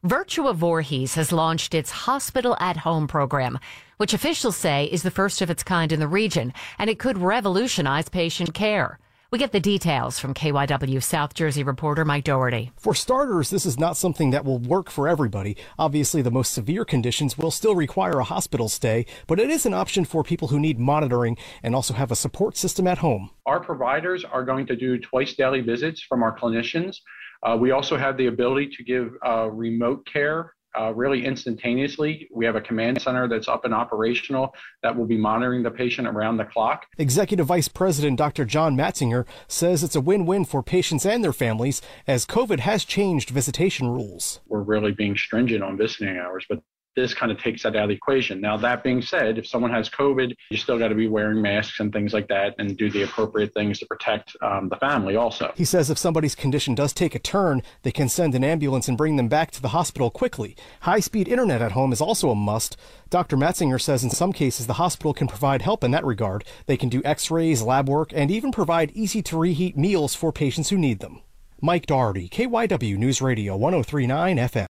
Virtua Voorhees has launched its Hospital at Home program, which officials say is the first of its kind in the region, and it could revolutionize patient care. We get the details from KYW South Jersey reporter Mike Doherty. For starters, this is not something that will work for everybody. Obviously, the most severe conditions will still require a hospital stay, but it is an option for people who need monitoring and also have a support system at home. Our providers are going to do twice daily visits from our clinicians. We also have the ability to give remote care really instantaneously. We have a command center that's up and operational that will be monitoring the patient around the clock. Executive Vice President Dr. John Matzinger says it's a win-win for patients and their families as COVID has changed visitation rules. We're really being stringent on visiting hours, but this kind of takes that out of the equation. Now, that being said, if someone has COVID, you still got to be wearing masks and things like that and do the appropriate things to protect the family also. He says if somebody's condition does take a turn, they can send an ambulance and bring them back to the hospital quickly. High-speed internet at home is also a must. Dr. Matzinger says in some cases the hospital can provide help in that regard. They can do x-rays, lab work, and even provide easy-to-reheat meals for patients who need them. Mike Doherty, KYW News Radio 103.9 FM.